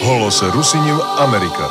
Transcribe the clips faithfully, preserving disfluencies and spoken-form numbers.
Holose Rusiniu Amerika.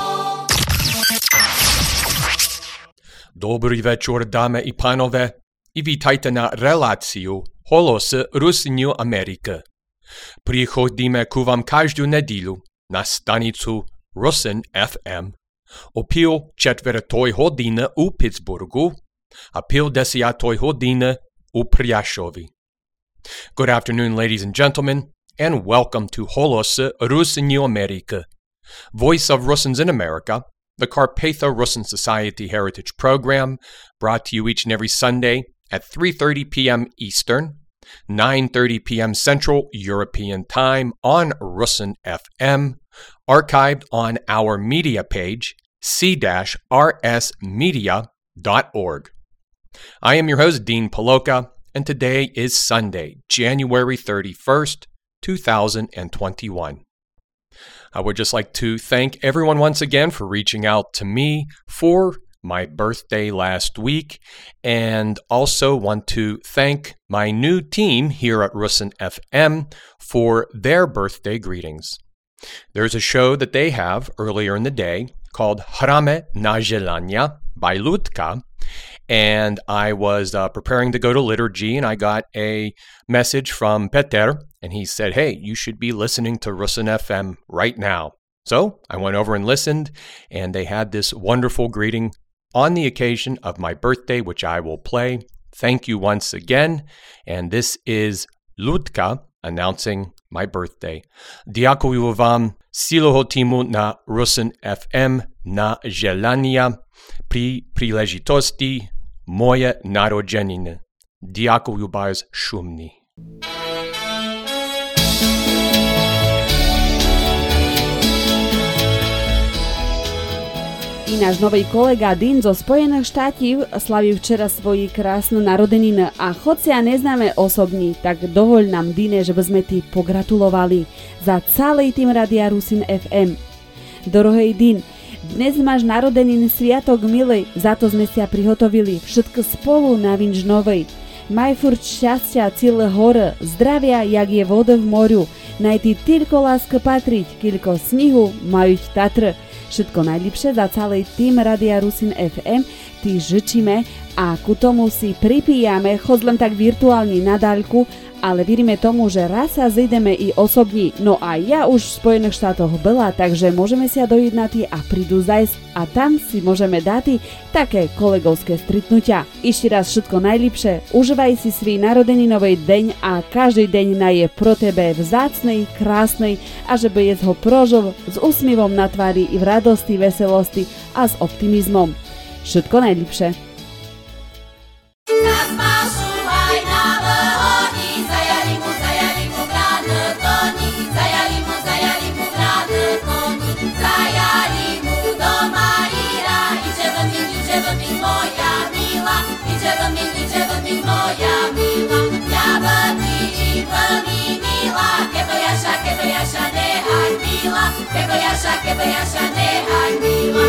Dobrý večer, dáme i pánové, i vítajte na reláciu Holose Rusiniu Amerika. Prichodíme ku vám každú nedíľu na stanicu Rusin ef em o pil četvrtoj hodine u Pittsburghu a pil desiatoj hodine u Priašovi. Good afternoon, ladies and gentlemen, and welcome to Holose Rusiniu Amerika, Voice of Russians in America, the Carpatho-Russian Society Heritage Program, brought to you each and every Sunday at three thirty p.m. Eastern, nine thirty p.m. Central European Time on Rusin F M, archived on our media page, c dash r s media dot org. I am your host, Dean Paloka, and today is Sunday, January thirty-first, two thousand twenty-one. I would just like to thank everyone once again for reaching out to me for my birthday last week, and also want to thank my new team here at Rusin F M for their birthday greetings. There's a show that they have earlier in the day called Hrame na Želania by Ludka, and I was uh, preparing to go to liturgy, and I got a message from Peter, and he said, hey, you should be listening to Rusin F M right now. So I went over and listened, and they had this wonderful greeting on the occasion of my birthday, which I will play. Thank you once again, and this is Ludka announcing my birthday. Дякую вам, цілого тіму на Rusin F M на желання при príležitosti moje narodeniny. Дякую vás шумні. I náš nový kolega Dean zo Spojených štátív slaví včera svoji krásnu narodeninu a hoci ja neznáme osobní, tak dovoľ nám, Dine, že by sme ti pogratulovali za celý tým Radia Rusin ef em. Dorohej Dean, dnes máš narodeniny sviatok milý, za to sme si ja prihotovili všetko spolu na vinč novej. Maj furt šťastia celé hore, zdravia, jak je voda v moriu, naj ti týlko láska patriť, kiľko snihu majú Tatry. Všetko najlepšie za celý tým Radia Rusin ef em ti žičíme a ku tomu si pripíjame, chod len tak virtuálne na daľku, ale veríme tomu, že raz sa zídeme i osobní. No a ja už v Spojených štátoch byla, takže môžeme si dojít na tí a prídu zajsť a tam si môžeme dať také kolegovské stretnutia. Ešte raz všetko najlepšie, užívaj si svý narodeninový deň a každý deň na je pro tebe vzácnej, krásnej a že by je ho prožil s úsmivom na tvári i v radosti, veselosti a s optimizmom. Všetko najlepšie. Kebo jasza, kebo jasza, nehaj mila.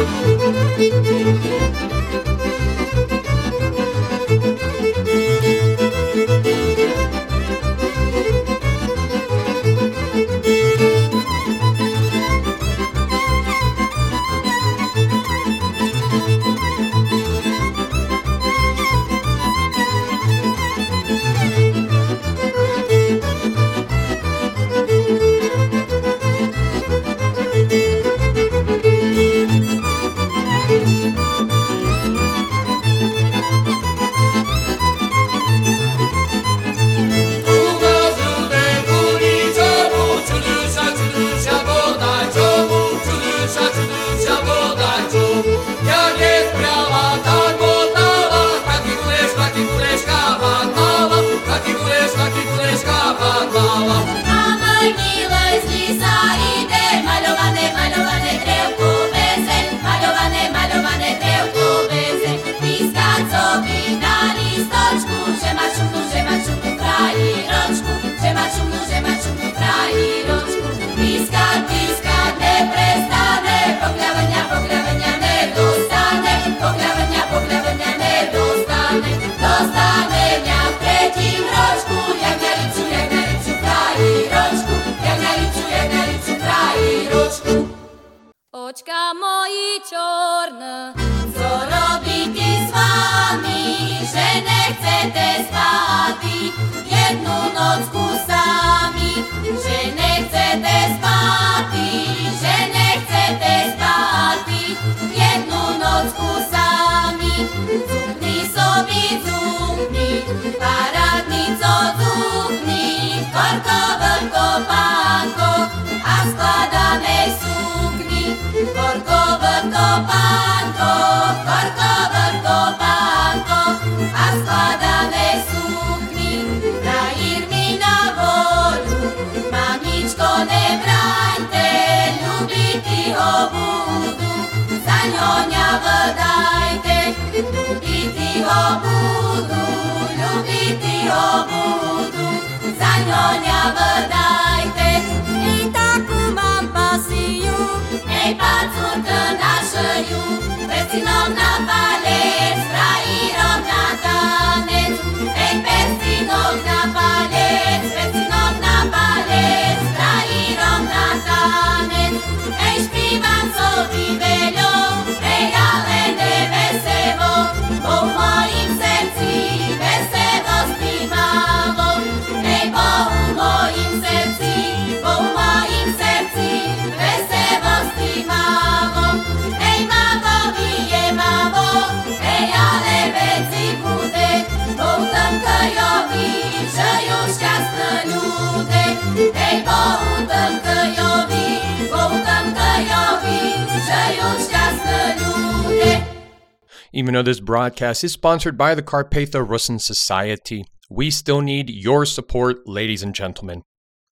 čornă. Co robiť s vami, že nechcete spáti, jednu nocku sami, že nechcete spáti, že nechcete spáti, jednu nocku sami. Zupni sobi zupni, parádny co zupni, korko, vrko, pánko a skladanej sukni. Korko, vrko, pánko, korko, vrko, pánko a skladanej sukni. Frajír mi na voľu, mamičko nebraňte, ľubiti ho budu, za ňoňa vdajte. Ľubiti ho budu, ľubiti ho budu, za ňoňa vdajte. Ej, takú mám pasiu, ej, pacurka našeju, persinom na palec, frajírom na tanec. Ej, persinom na palec, persinom na palec, frajírom na tanec. Ej, špívam sobi veľo, ej, ale neveselo, bo v mojim srdci veselo spívalo. Ej, bo v mojim srdci, bo v mojim srdci veselo spívalo. Ej, mamo, je mamo, ej, ale veci bude, bo v tom kajovi žajú šťastné ľude. Ej, bo v tom kajovi, bo v tom kajovi žajú šťastné ľude. Even though this broadcast is sponsored by the Carpatho Rusyn Society, we still need your support, ladies and gentlemen.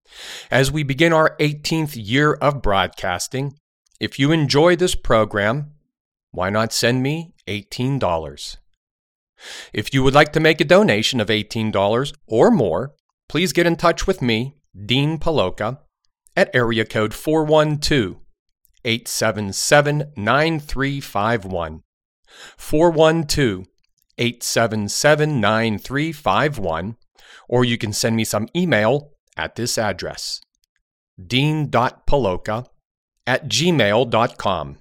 As we begin our eighteenth year of broadcasting, if you enjoy this program, why not send me eighteen dollars? If you would like to make a donation of eighteen dollars or more, please get in touch with me, Dean Paloka, at area code four one two, eight seven seven, nine three five one. four one two, eight seven seven, nine three five one, or you can send me some email at this address, dean.paloka at gmail dot com,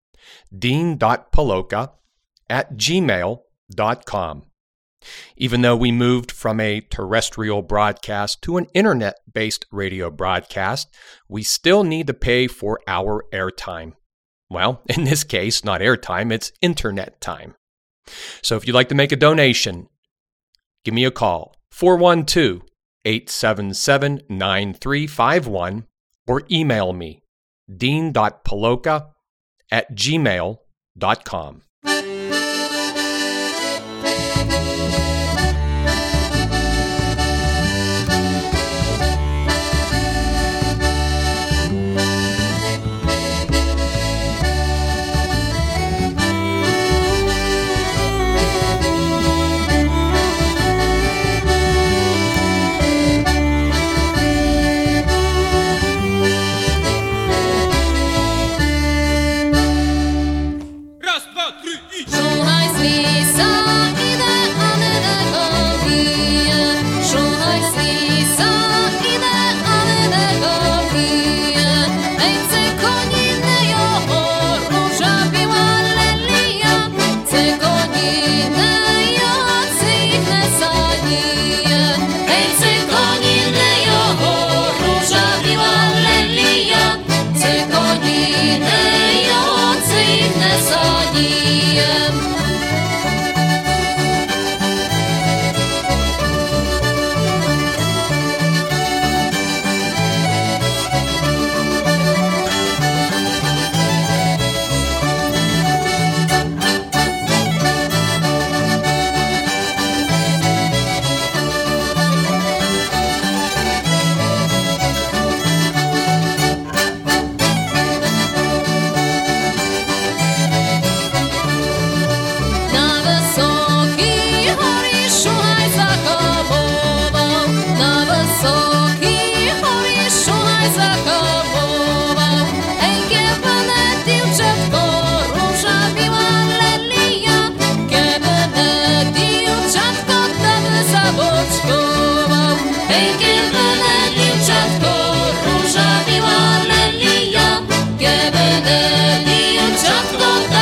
dean.paloka at gmail dot com. Even though we moved from a terrestrial broadcast to an internet-based radio broadcast, we still need to pay for our airtime. Well, in this case, not airtime, it's internet time. So if you'd like to make a donation, give me a call, four one two, eight seven seven, nine three five one, or email me, dean.paloka at gmail dot com. Dziewczatko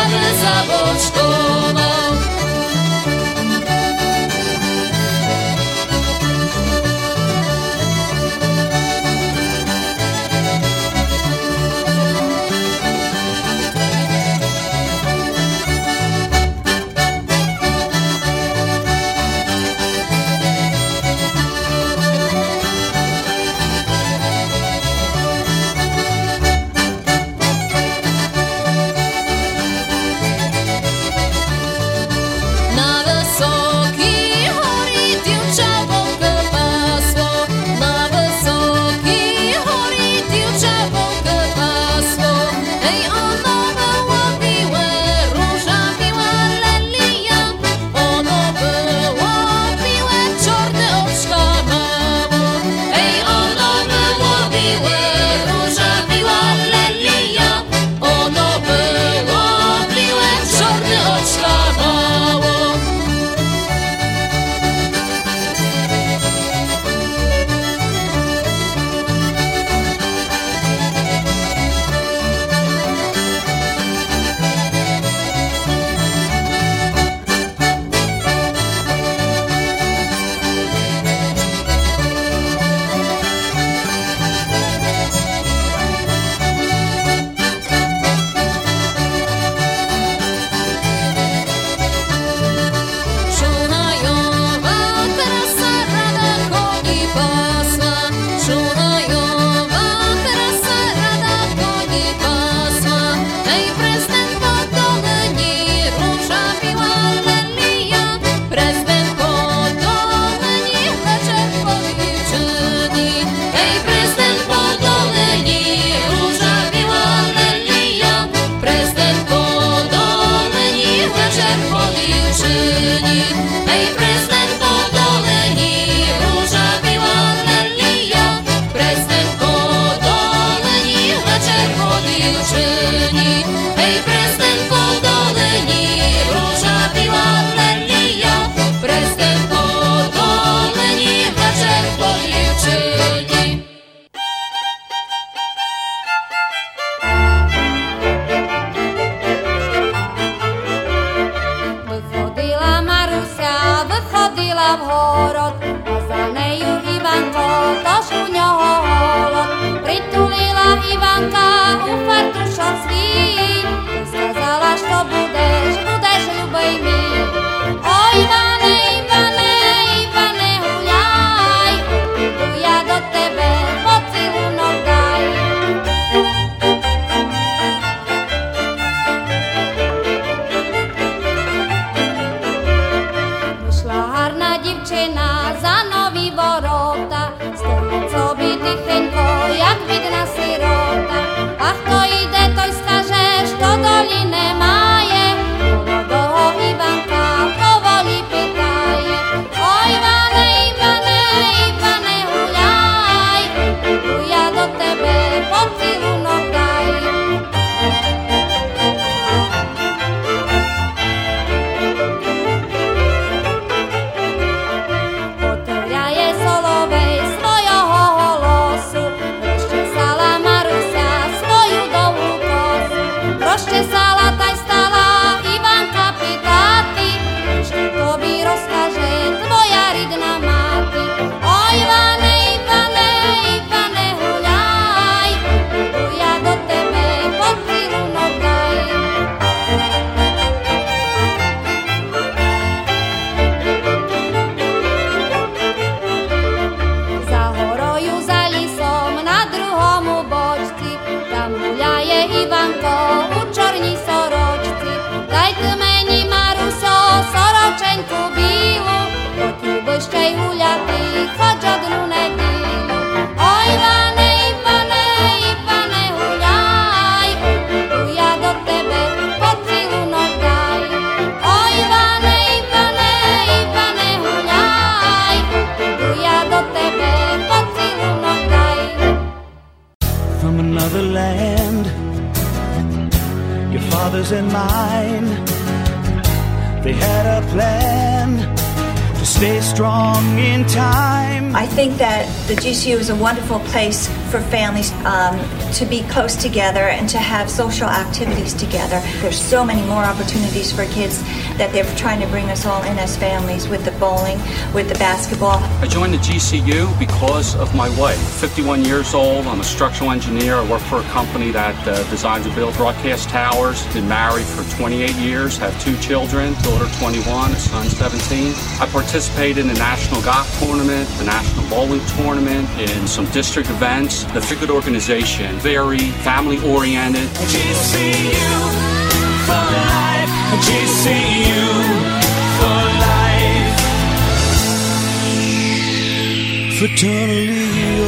za neju Ivanko trošku ňoho holod. Pritulila Ivanka u fartušo svý, skazala, što budeš, budeš ľubej mi. O Ivane, Ivane, Ivane, huľaj, idu ja do tebe, pocilunok daj. Vyšla harná divčina za nový vorota, stojí co by tychenko, jak vidna sirota. Ach, to ide, to skaže, što doline maje, do Ivanka povoli pýtaje. O Ivane, Ivane, Ivane, huľaj, idu ja do tebe, pocilunok daj. Potrľaje solovej svojho holosu, rozčesala Marusia svoju dlhú kosu. Rozčesala, taj stala Ivanka pýtati, ešte tobі rozkaže tvoja ridná máti. O Ivane, Ivane, Ivane, huľaj, idu ja do tebe, pocilunok daj. Za horoju, za lisom, na druhomu bočci, tam huľaje Ivanko u čorní soročci. Dajte meni, Maruso, soročenku bílu, poďu bližšej huľati, choď odnú nedílu. O Ivane, Ivane, Ivane, huľaj, idu ja do tebe, pocilunok daj. O Ivane, Ivane, Ivane, huľaj, idu ja do tebe, pocilunok daj. From another land, your father's and mine, they had a plan to stay strong in time. I think that the G C U is a wonderful place for families um, to be close together and to have social activities together. There's so many more opportunities for kids that they're trying to bring us all in as families with the bowling, with the basketball. I joined the G C U because of my wife. fifty-one years old, I'm a structural engineer. I work for a company that uh, designs and builds broadcast towers. Been married for twenty-eight years, have two children, daughter twenty-one, a son seventeen. I participated in the National Golf Tournament, the National Bowling Tournament, in some district events. The Good organization, very family-oriented. G C U for life, G C U for life. Fraternally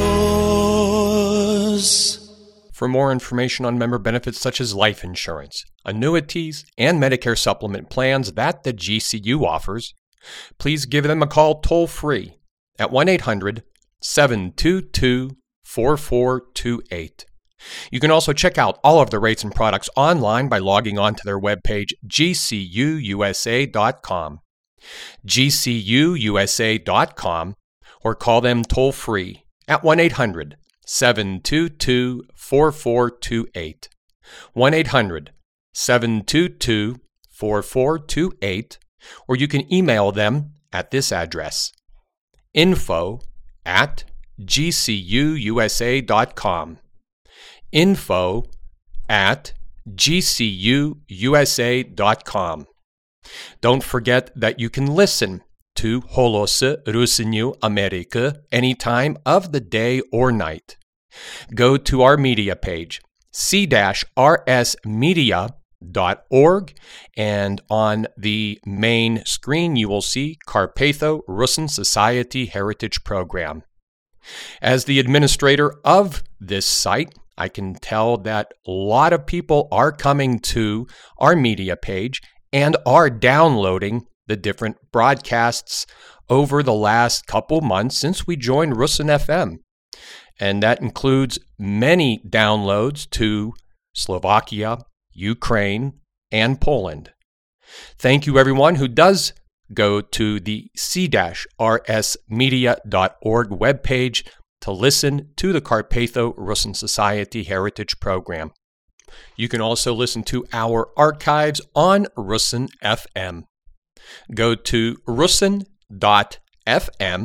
yours. For more information on member benefits such as life insurance, annuities, and Medicare supplement plans that the G C U offers, please give them a call toll-free at one eight hundred, seven two two, four four two eight. You can also check out all of the rates and products online by logging on to their webpage, G C U U S A dot com. G C U U S A dot com, or call them toll-free at one eight hundred, seven two two, four four two eight. one eight hundred, seven two two, four four two eight, or you can email them at this address, info at G C U U S A dot com. Info at G C U U S A dot com. Don't forget that you can listen to Holosy Rusiniu America any time of the day or night. Go to our media page, c r s media dot org, and on the main screen you will see Carpatho Rusin Society Heritage Program. As the administrator of this site, I can tell that a lot of people are coming to our media page and are downloading the different broadcasts over the last couple months since we joined Rusin F M. And that includes many downloads to Slovakia, Ukraine, and Poland. Thank you everyone who does go to the c r s media dot org webpage to listen to the Carpatho Rusin Society Heritage Program. You can also listen to our archives on Rusin F M. Go to rusin dot f m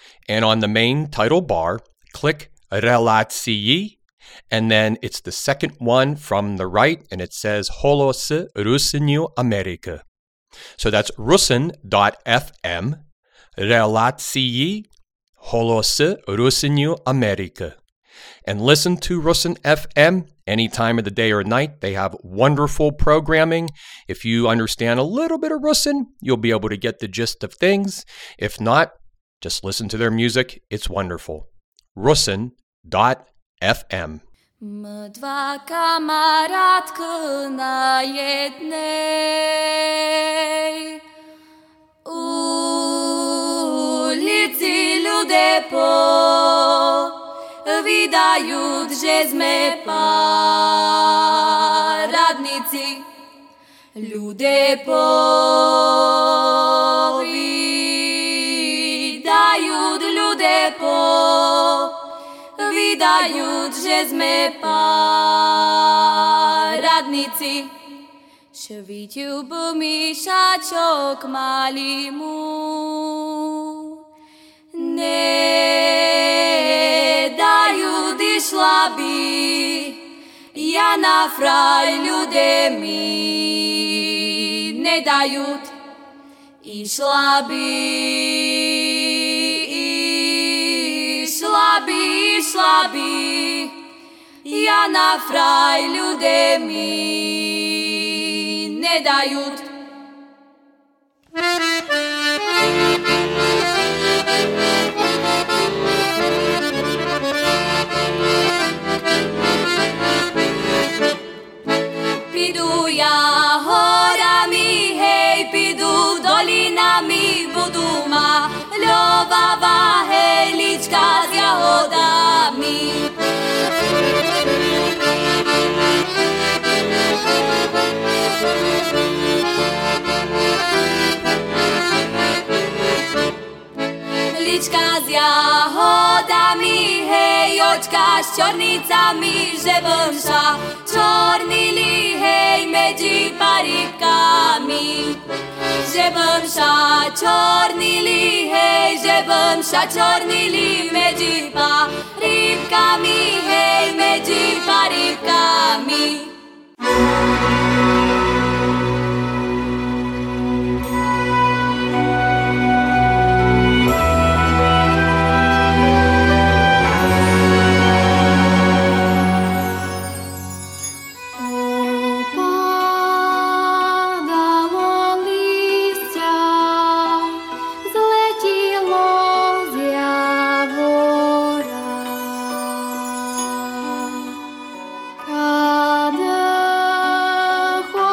And on the main title bar, click Relácie, and then it's the second one from the right, and it says Holos Ruseniu America. So that's rusin dot f m, Relácie, Holos Ruseniu America. And listen to Rusin F M any time of the day or night. They have wonderful programming. If you understand a little bit of Rusin, you'll be able to get the gist of things. If not, just listen to their music. It's wonderful. rusin dot f m. My dva kamarátky na jednej ulici ľudia povídajú, že sme paradníci. Ľudia povídajú, ľudia povídajú, že sme paradníci. Švítiu by myšačok malý mu, nedajú dyšla by, ja na fraj ľudia mi nedajú, išla by, išla by, išla by, ja na fraj ľudia mi nedajú. Pidu ja horami, hej, pidu dolinami, budú ma ľovava helička s jahodami. Lička s jahodami, hej, očka s čornicami, že vnša čornili, hej, medzi parikami. Že vnša čornili, hej, že vnša čornili, medzi parikami, hej, medzi parikami. Kada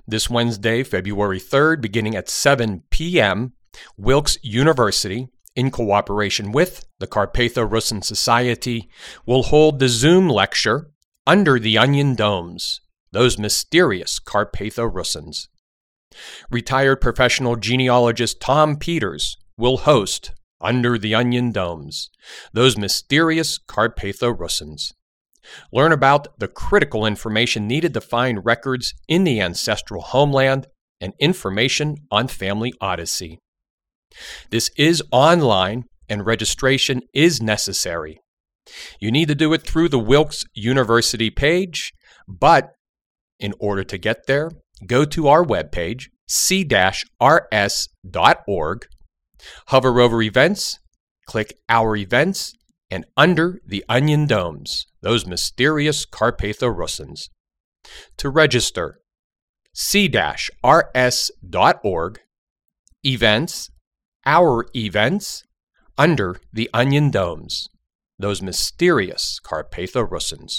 This Wednesday, February third, beginning at seven p.m., Wilkes University, in cooperation with the Carpatho-Russin Society, will hold the Zoom lecture Under the Onion Domes, Those Mysterious Carpatho-Russins. Retired professional genealogist Tom Peters will host Under the Onion Domes, Those Mysterious Carpatho-Russins. Learn about the critical information needed to find records in the ancestral homeland and information on Family Odyssey. This is online and registration is necessary. You need to do it through the Wilkes University page, but in order to get there, go to our webpage, c r s dot org, hover over Events, click Our Events, and Under the Onion Domes, Those Mysterious Carpatho-Russins. To register, c r s dot org, Events, Our Events, Under the Onion Domes, Those Mysterious Carpatho-Russins.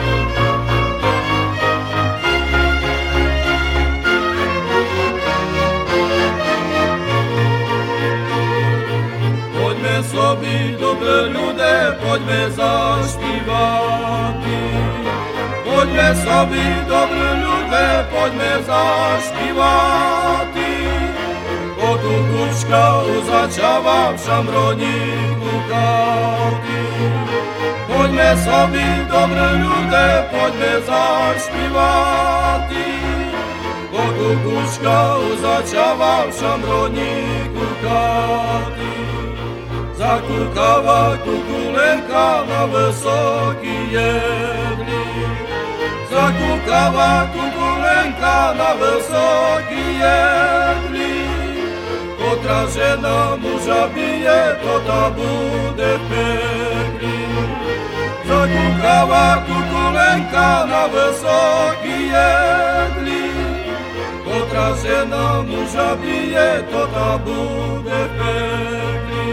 Poďme собі, добре люди, poďme zaspівати. Poďme собі, добре люди, poďme zaspівати. Потукучка узачава в шамроні кукати. Poďme собі, добре люди, poďme zaspівати. Потукучка узачава в шамроні кукати. Закукава кукуленка на високій єдлі. Закукава кукуленка на високій єдлі. Котра жена мужа б'є, то та буде в пеклі. Закукава кукуленка на високій єдлі. Котра жена мужа б'є, то та буде в пеклі.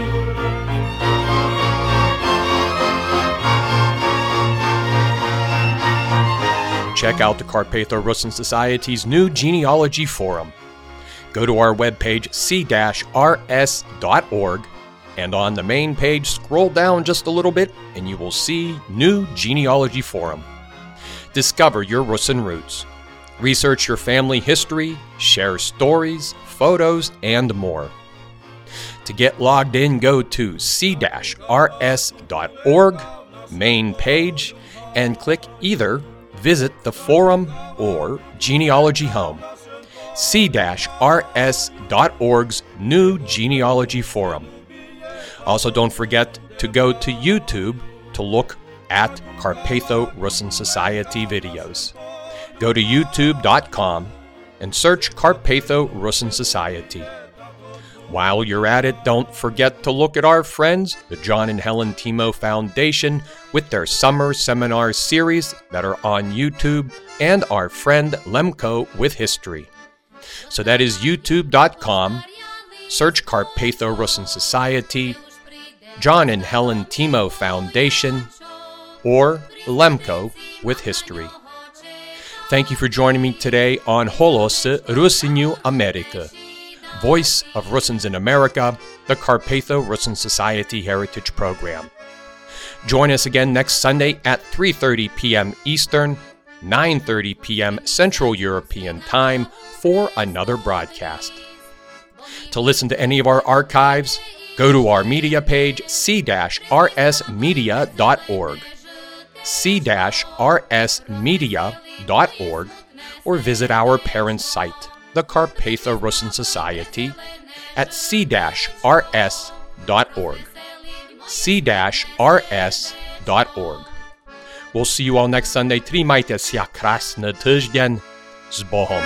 Check out the Carpatho-Russin Society's new genealogy forum. Go to our webpage, c r s dot org, and on the main page, scroll down just a little bit, and you will see New Genealogy Forum. Discover your Russin roots. Research your family history, share stories, photos, and more. To get logged in, go to c r s dot org, main page, and click either Visit the Forum or Genealogy Home. c r s dot org's New Genealogy Forum. Also, don't forget to go to YouTube to look at Carpatho-Russin Society videos. Go to youtube dot com and search Carpatho-Russin Society. While you're at it, don't forget to look at our friends, the John and Helen Timo Foundation, with their summer seminar series that are on YouTube, and our friend Lemko with History. So that is youtube dot com, search Carpatho-Russin Society, John and Helen Timo Foundation, or Lemko with History. Thank you for joining me today on Holosy Rusiniu America, Voice of Russins in America, the Carpatho-Russin Society Heritage Program. Join us again next Sunday at three thirty p.m. Eastern, nine thirty p.m. Central European Time for another broadcast. To listen to any of our archives, go to our media page, c r s media dot org, c r s media dot org, or visit our parent site, the Carpatho-Russin Society, at c r s dot org, c r s dot org. We'll see you all next Sunday. Trimajte się krasny tydzień. Z Bohom.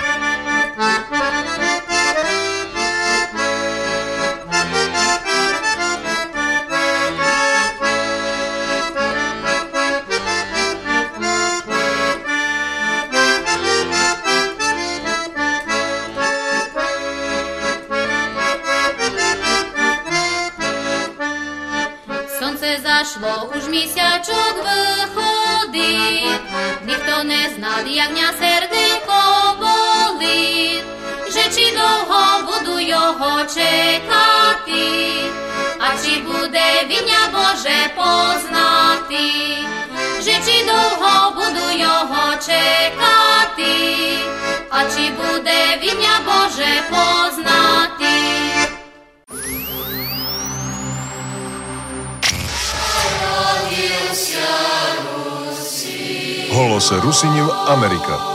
Зайшло, уж місячок виходить, ніхто не знав, як дня серденько болить. čekati, a či bude viňa Bože poznati, že či dlho budu jeho čekati, a či bude viňa Bože poznati. Голос Русинів Америка.